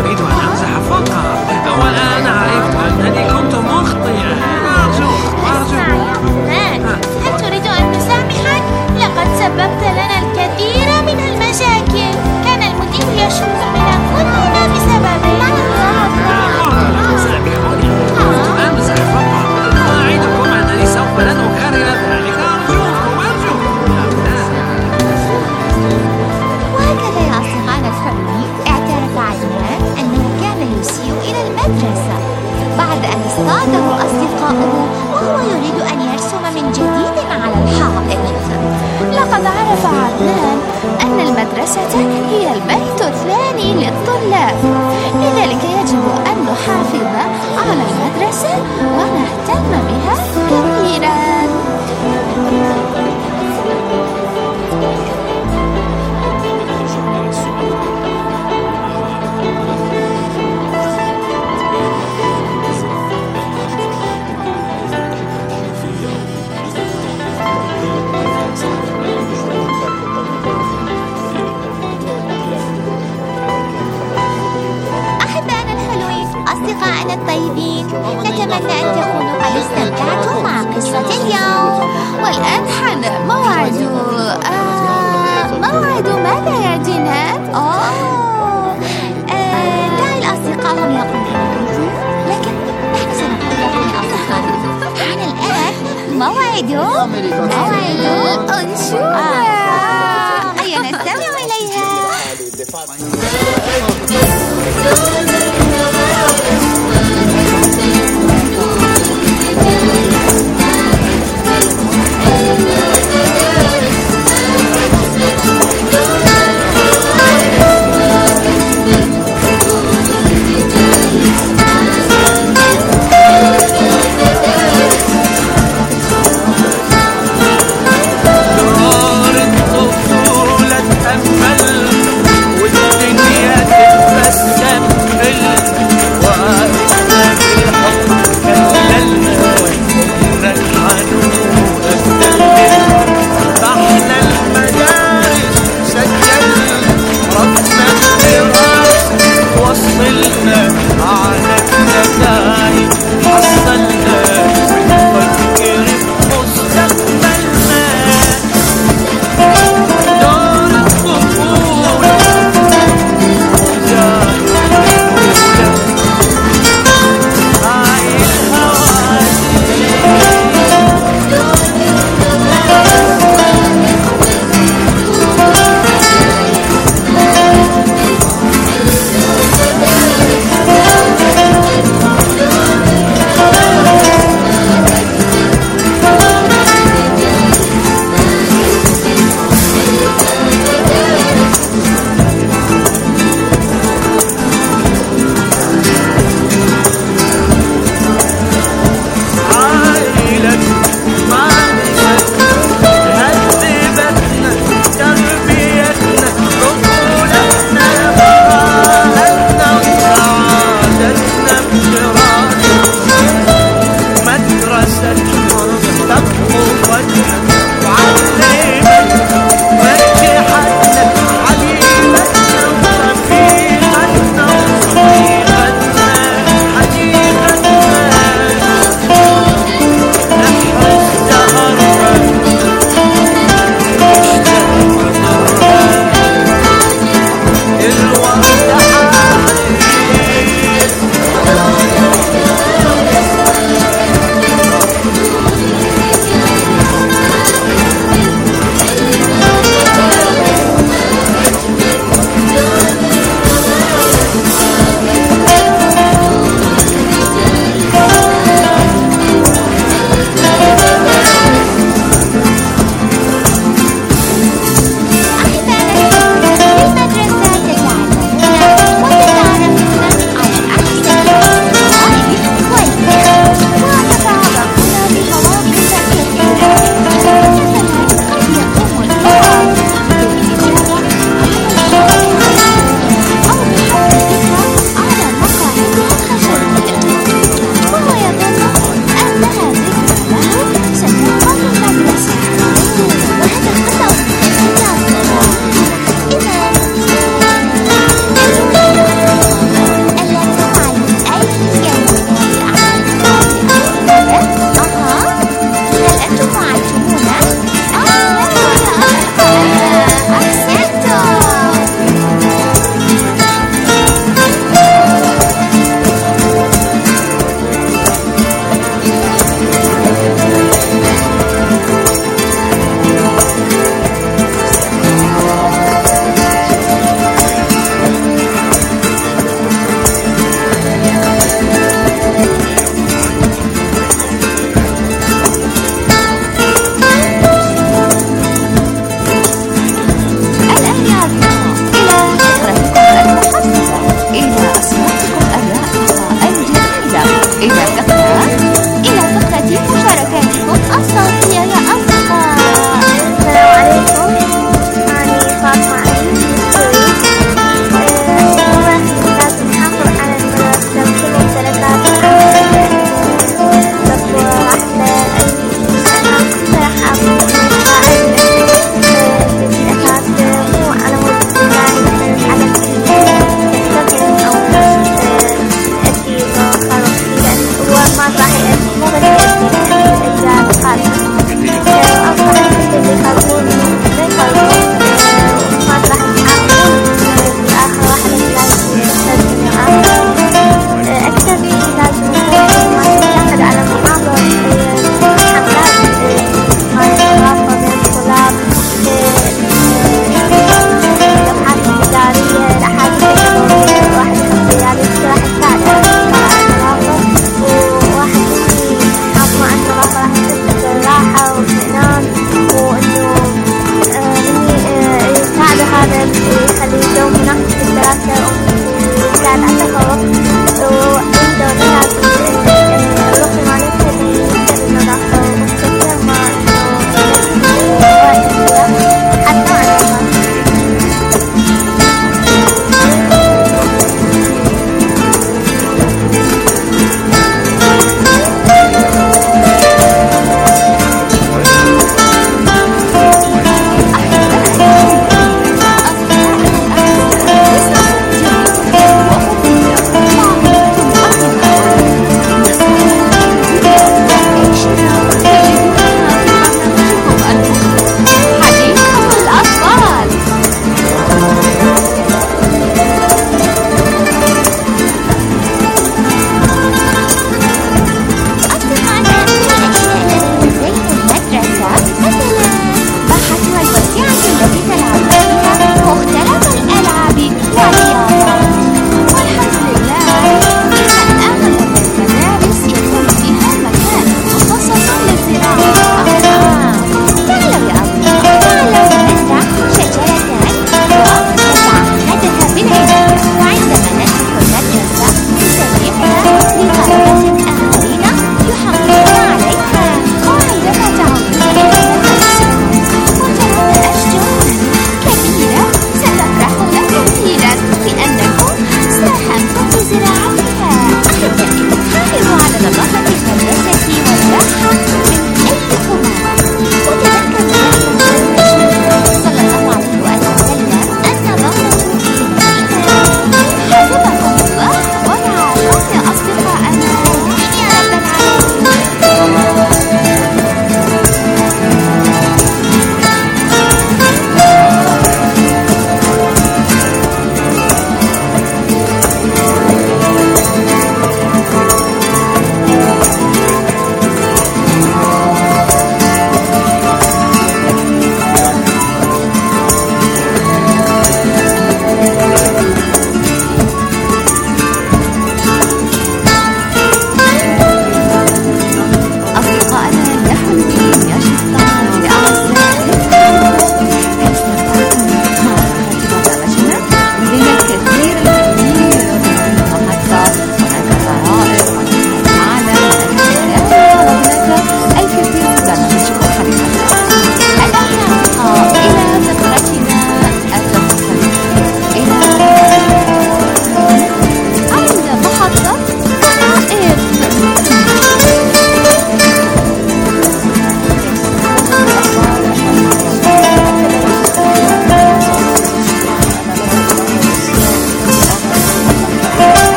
أريد أن أمزح فقط، والآن عرفت أنني كنت مخطئا. أرجوك هل تريد أن نسامحك؟ لقد سببت لنا الكثير من المشاكل. كان المدير يشك فينا كلنا بسببك. سامحوني، كنت أمزح فقط، وأعدكم أنني سوف لن أكرر ذلك. وهكذا يا أصدقائنا الحلوين، اعترف عدنان أنه كان يسيء إلى المدرسة بعد أن اصطاده أصدقاؤه وهو يريد أن يرسم من جديد على الحائط. لقد عرف عدنان أن المدرسة هي البيت الثاني للطلاب، لذلك يجب أن نحافظ على المدرسة ونهتم بها كثيرا. أصدقائنا الطيبين، نتمنى أن تكونوا قد استمتعتم مع قصة اليوم. والآن حان موعد ماذا يا جنات؟ دعي الأصدقاء هم يقولون، لكن نحن سنقول لكم يا أصدقائي حان الآن موعد أنشودة. هيا نستمع إليها.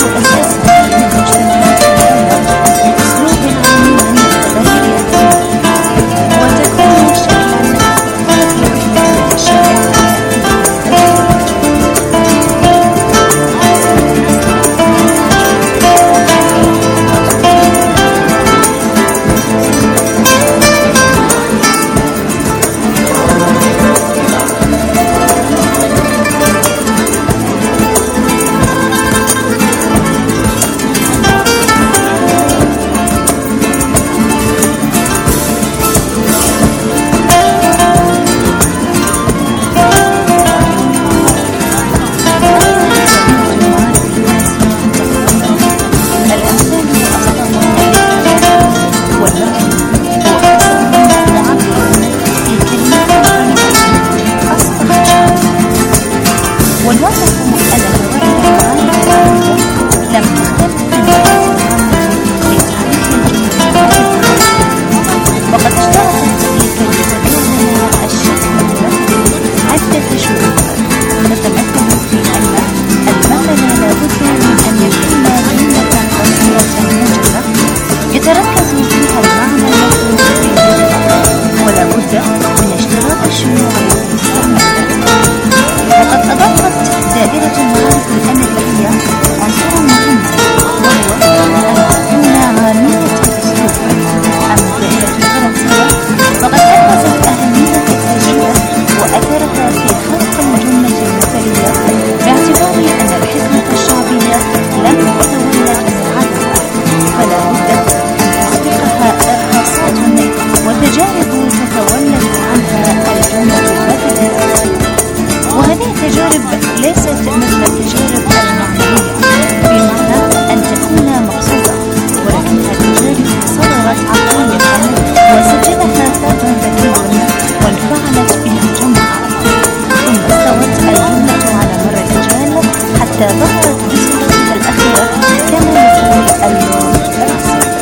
أساسها للمجتمعات الغير بأسلوب عام يتبني وتكون شكلا تطلق الشارع يتركز فيها المعنى المطلوب في الجملة ولا بد من اشتراط الشيوع المستعملة. وقد أضافت دائرة المعارف الأمريكية عنصرا مهما وهو أن تكون عامية الأسلوب. أما الدائرة الفرنسية فقد أبرزت أهمية التجربة وأثرها في خلق الجملة المثالية باعتبار أن الحكمة الشعبية لم تتولد من عدم فلا بد إرهاصات وتجارب تتولد عنها الجملة المثالية. وهذه التجارب ليست مثل التجارب المعنوية بمعنى أن تكون مقصودة، ولكنها تجارب صدرت عقلية وسجلها فرد ذكي وانفعلت بها الجملة، ثم استوت الجملة على مر الأجيال حتى ظهرت بصورتها الأخيرة كما يقول اللون الرسمي.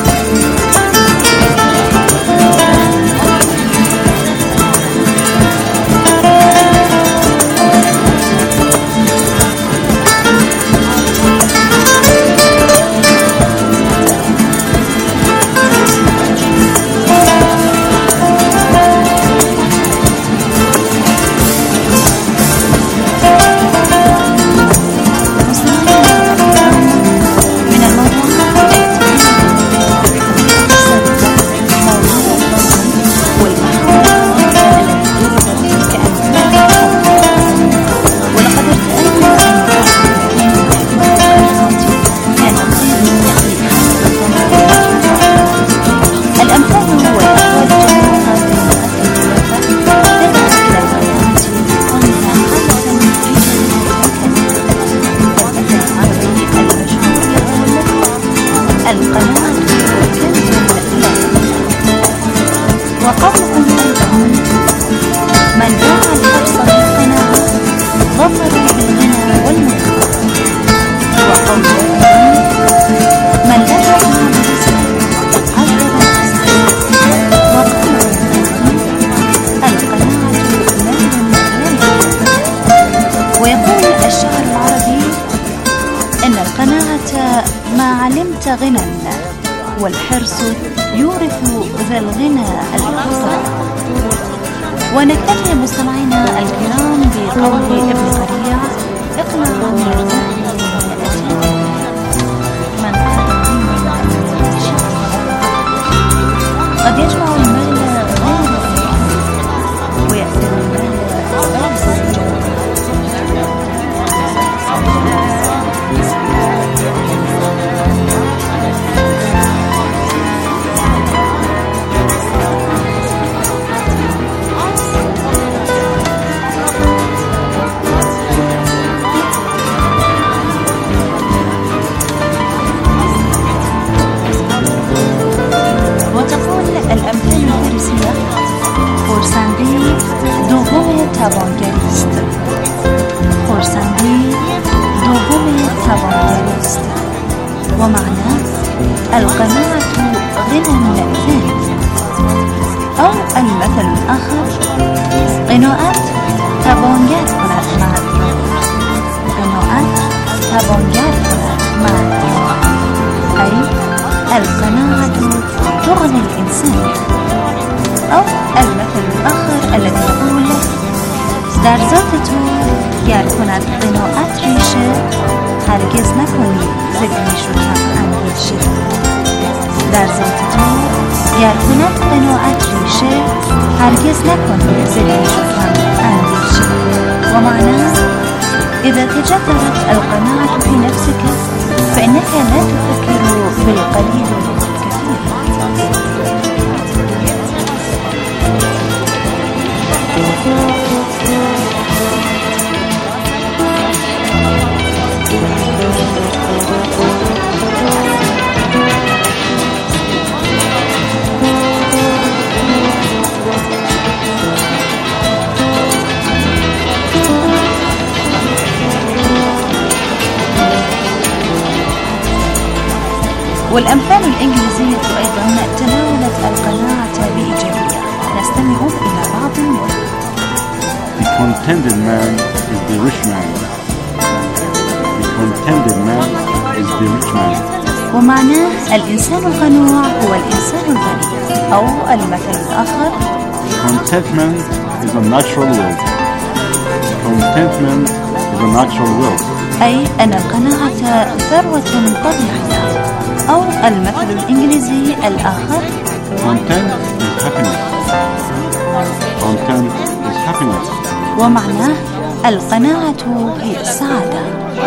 وقولهم أيضا من باع الحرص بالقناعة ظفر بالغنى والمنى. وقولهم من لبث مع الرزق عذب الرزق. وقولهم القناعة مال لا. ويقول الشاعر العربي إن القناعة ما علمت غنى والحرص يورث ذا الغنى الكثرة. ونكتفي مستمعينا الكرام بقول ابن قريع اقنع من الرأي من قد يجمع المال غير ويأثر المال الأمثال الفارسية خورسندی دوم توانگریست. خورسندی دوم توانگریست ومعناه القناعة غنى ثاني. أو المثل الآخر قناعت توانگر کند مرد را. قناعت توانگر کند الإنسان. أو المثل الآخر الذي يقول: در ذات تو گر کند قناعت ریشه هرگز نکنی ز بیش و کم اندیشه. در ذات تو گر کند قناعت ریشه هرگز نکنی ز بیش و کم اندیشه. ومعناه إذا تجذرت القناعة في نفسك فإنك لا تفكر بالقليل والكثير. والأمثال الإنجليزية أيضا تناولت القناعة بإيجابية. نستمع إلى بعض منها. The contented man is the rich man. The contented man is the rich man. ومعناه الإنسان القنوع هو الإنسان الغني. أو المثل الآخر: Contentment is a natural wealth. Contentment is a natural wealth. أي أن القناعة ثروة طبيعية. أو المثل الإنجليزي الآخر: Content is happiness. Content is happiness. ومعناه القناعة هي السعادة.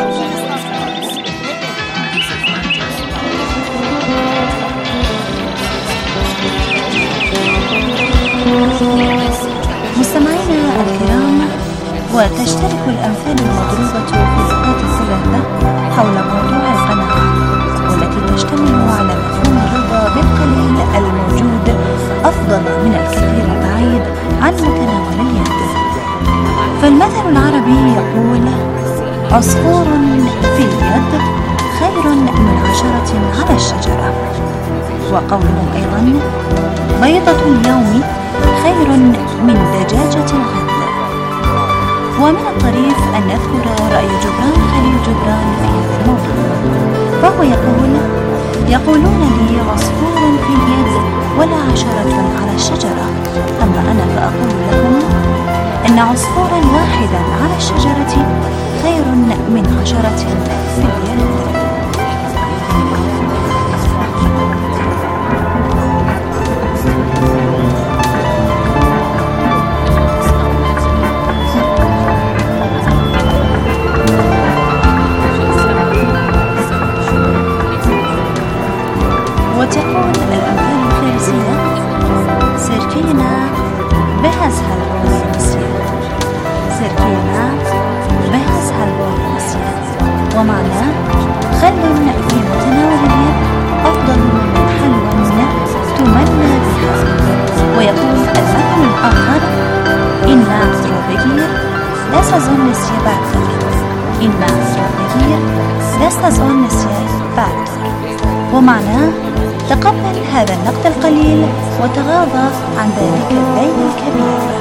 مستمعينا الكرام، وتشترك الأمثال المضروبة في النقاط الثلاثة حول موضوع القناعة، والتي تشتمل على مفهوم الرضا بالقليل الموجود أفضل من الكثير البعيد عن متناول اليد. فالمثل العربي يقول: عصفور في اليد خير من 10 على الشجرة. وقولهم أيضا: بيضة اليوم خير من دجاجة الغد. ومن الطريف أن نذكر رأي جبران خليل جبران في هذا الموضوع، فهو يقولون لي عصفور في اليد ولا 10 على الشجرة، أما أنا فأقول لهم إن عصفورا واحدا على الشجرة خير من 10 في اليد. وتقول الأمثال الفارسية: سركينا بهز هالبون المسيح. سركينا بهز هالبون المسيح. ومعناه خل في متناول اليد أفضل من حلوى تمنى بها. ويقول المثل الآخر: إن أسترابيجير دست از آن نسیه بردار. إن أسترابيجير دست از آن نسیه بردار. ومعناه تقبل هذا النقد القليل وتغاضى عن ذلك الدين الكبير.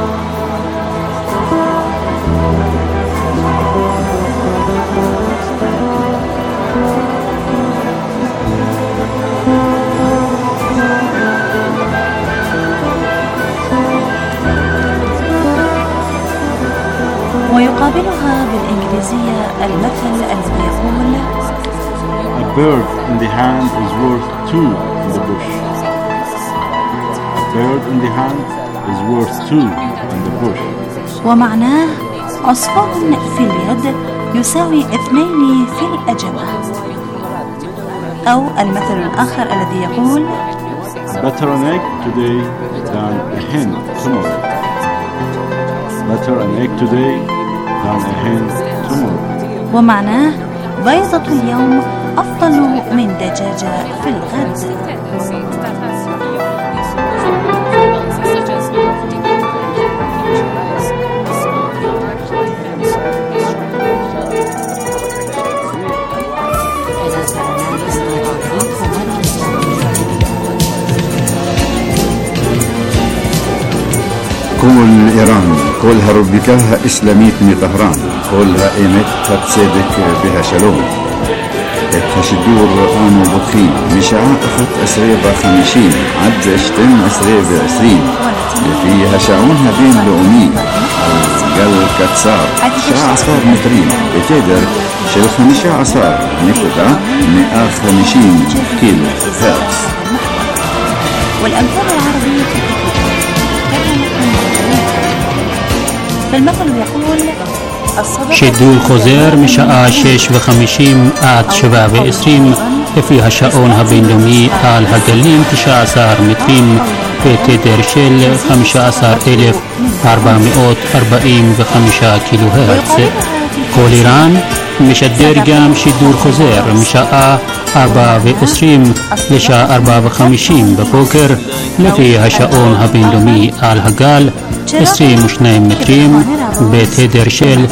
ويقابلها بالإنجليزية المثل الذي يقول: A bird in the hand is worth 2 in the bush. A bird in the hand is worth 2 in the bush. ومعناه عصفور في اليد يساوي 2 في الأجمة. أو المثل الآخر الذي يقول: Better an egg today than a hen tomorrow. Better an egg today than a hen tomorrow. ومعناه بيضة اليوم أفضل من دجاجة في الغد. كل إيران كلها ربكها إسلاميت من طهران كلها إيمت تتصدق بها شلوم שידור אנו בוטחים משעה 11:50 עד 12:20 לפי השעון הבינלאומי על גל קצר 19 מטרים בתדר של 15.150 קילו הרץ. والأمثال العربية فالمثل يقول שידור חוזר משעה 6:50 עד 7:20 לפי השעון הבינלאומי על הגלים 19 מטרים בתדר של 15,445 קילו הרץ. כל איראן משדר גם שידור חוזר משעה 4:20 לשעה 4:50 בבוקר לפי השעון הבינלאומי על הגל 22 מטרים בתדר של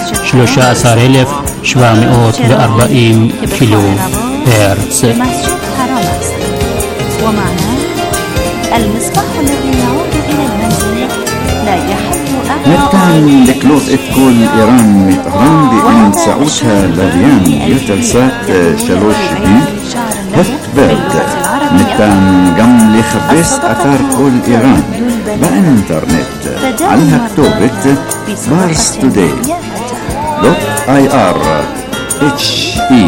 13,740 קילו הרץ. ניתן לקלוט את כל איראן מטהרן באמצעותها לוויין יוטלסאט 3B הפטברג. ניתן גם לחפש אתר כל איראן באינטרנט על הכתובת parstoday.ir/he.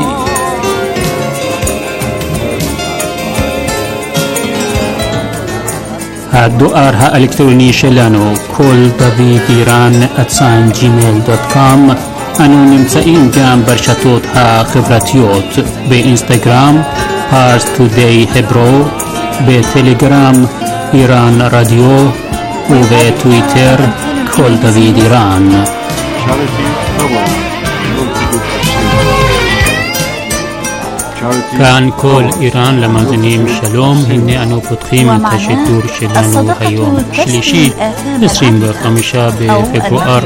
הדואר האלקטרוני שלנו כל דוד איראן @gmail.com. אנו נמצאים גם ברשתות החברתיות באינסטגרם פארס טודיי hebro, בטלגרם איראן רדיו ובטוויטר כל דוד איראן. כאן כל איראן למאזינים שלום. הנה אנו פותחים את השידור שלנו היום שלישי 25 בפברואר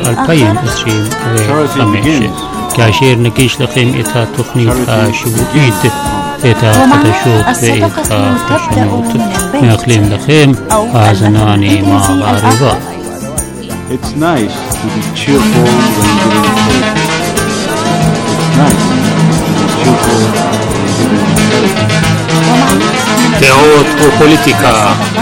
2025 כאשר נגיש לכם את התוכנית השבועית, את החדשות ואת הפרשנות. מאחלים לכם האזנה נעימה ועריבה. It's nice to be cheerful when giving hope. It's nice to be cheerful when giving hope. דעות ופוליטיקה.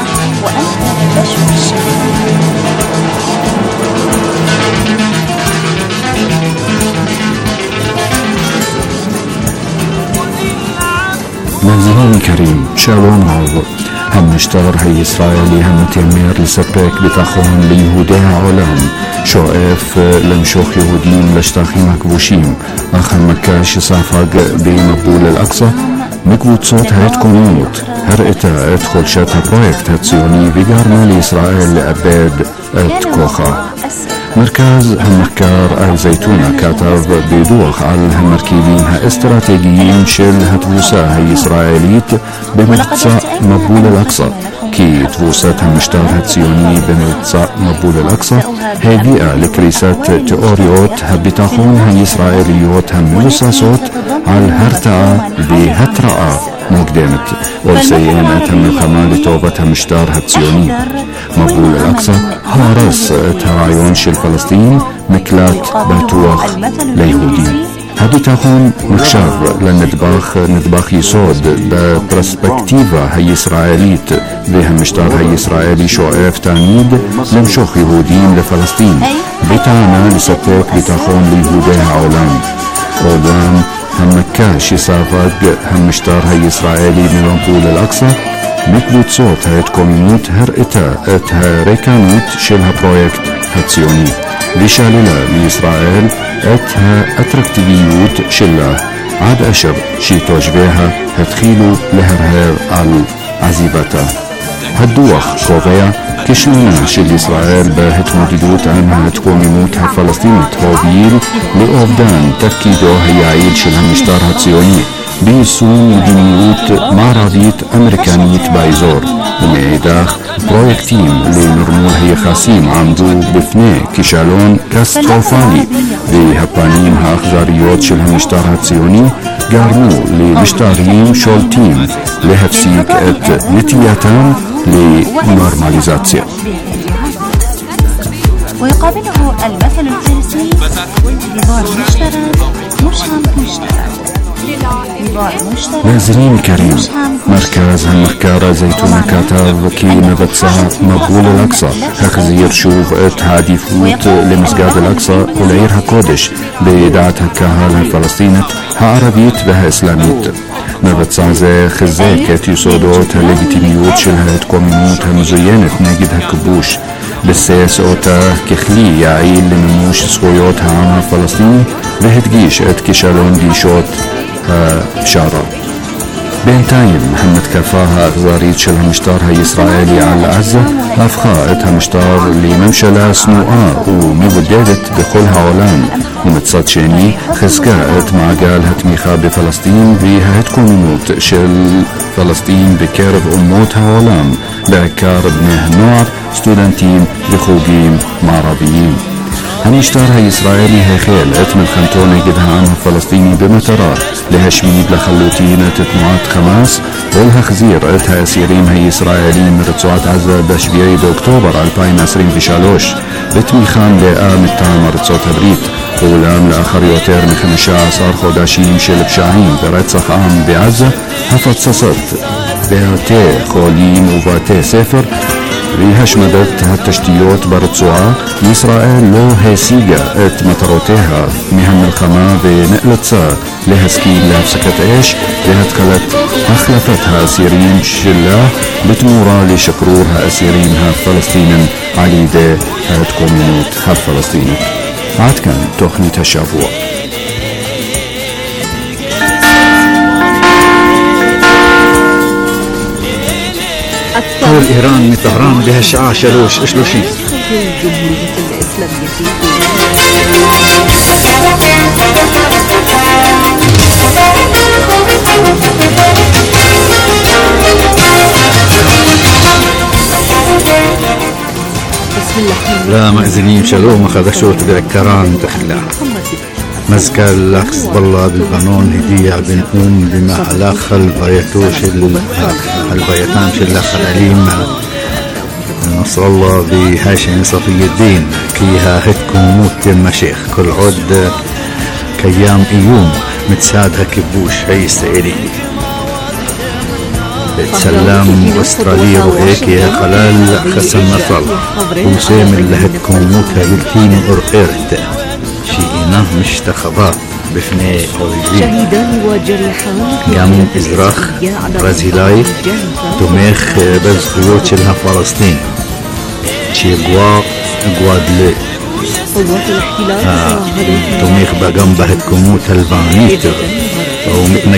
منزلان كريم شالوم عوض هم اشتغر هي إسرائيلي هم تيمير لسبك بتاخون ليهودي عالم شوقف لمشوخ يهودين لشتاخي مكبوشين آخر مكاش صافق بمقبول الأقصى مكبوت صوت هيت كونوت هرئتا ادخل شاتها برويكت هتسيوني بيقارنا لإسرائيل لأباد ات كوخا. مركز همكار الزيتونة كاتب بدوخ على همركيبين استراتيجيين شل هتبوسا هي إسرائيليت بمقصى مقبول الأقصى كي تبوسات همشتار هتسيوني بمقصى مقبول الأقصى هي بيئة لكريسات تيوريوت هبتاخون هي إسرائيليوت هموسا صوت على الهرتعة بهترعة مقدمت والسيئنات هم الخمال توبة مشتار هتسيوني مقبول الأقصى هارس ترايون شل فلسطين مكلات باتوخ ليهودين هدي تاخون مخشاب لندباخ يسود ببرسبكتيفا هي إسرائيليت بها مشتار هي إسرائيلي شوقف تانيد لمشوخ يهودين لفلسطين بتانا لسبوك بتاخون ليهودي عولان أولان هم مكاش يصافق هم مشتار هي إسرائيلي من مقبول الأقصى مكبوت صوت هيت كومينوت هرئتا اتها ريكانوت شلها برويكت هتسيوني لشاللا لإسرائيل اتها اتركتيفيوت شلا عاد أشر شي توجبيها هتخيلو لهرهر على عزيبتا هالدوخ كوغيا كشلنا شل إسرائيل بهتموددوت عنها تكومينوت هالفلسطينة هوبيل لأوبدان تركيدو هي عيد شلها مشتار هتسيوني بيسون مدينيوت معرضية أمريكانية بايزور بمعيداخ برويكتيم لنرمول هي خاسيم عمدو بفني كشالون كاستروفالي بهبانيم هاخزاريوت شلها مشتار هتسيوني قارنو لمشتاريم شولتيم لهفسيك ات نتياتان لنورماليزاتسيا. ويقابله المثل الفارسي انتظار مشترك مش عم تشترك ناظرين الكريم، مركز هالمحكارة زيتونة كاتب كي نبتسا مقبول الأقصى هخزير شوف هادي فوت لمسجد الأقصى ولعيرها كودش بإداعتها كهالها فلسطينة عربيت بها إسلاميت نبتسا زي خزاكت يصودوت الليجيتيميوت شلها تكومينوت مزينة نجدها كبوش بالسيس اوتا كخلي يعيل لمموش سخويوتها عنها فلسطيني وهتجيش اتكشالون جيشوت شارع بينتايم محمد كفاها أغزاريت شلها مشتارها إسرائيلي على عزة أفخاءتها مشتار لممشلة سنوءا ومبددت بكلها علام ومتصدشيني خزقاءت مع قالها تميخا بفلسطين بيها هتكونوت شل فلسطين بكارب أموتها علام بأكار بنه نوع ستودنتين بخوجين معربيين هنشتارها إسرائيلي هخيل من خنتونة قدها عنها فلسطيني بمترار لهشميد لخلوتين تتنوعات خماس ولها خزير اتها أسيرين هي إسرائيليين من رتسوعات عزة بشبيعي بأكتوبر 2023 بتميخان لآم التامر رتسوعات بريت ولام لآخر يوتير من 15 خوداشيم شل بشاهين برتسخ آم بعزة هفت سصد بهاتي خولين وفاتي سفر ريهش مدد هالتشتيوت برتسوعة إسرائيل لو هيسيجا ات مطروتها مهن الخما بنقلتسا لها سكين لها بسكت ايش لها تخلت اخلفتها اسيرين شلا بتمورا لشكرورها اسيرينها فلسطين عليدة هات كومينوت هالفلسطيني عاد كان تخنية الشابوع حول إيران من طهران بها الساعة 3:30 الجمهورية الإسلامية لا مأذنين شلوم أخذشوت بأكران تخلع مزكال لخص بالله بالقانون هدية بنقوم بما علاقة البيتان شل خلاليم نصر الله بهاشم صفي الدين كيها هتكم موت المشيخ كل عد كيام ايوم متسادها كبوش هي السائلي بتسلام استراليا وهيك يا خلال خسن نصر وسام اللي هتكم موتها بالتين ارقرت شيئنا مش تخبات بفني شهيدان وجريحان قام إزراخ برازيلاي تميخ بزخيوت شلها فلسطين شي قوادلي قوات الاحتلال تميخ بقام بهتكموت البانيت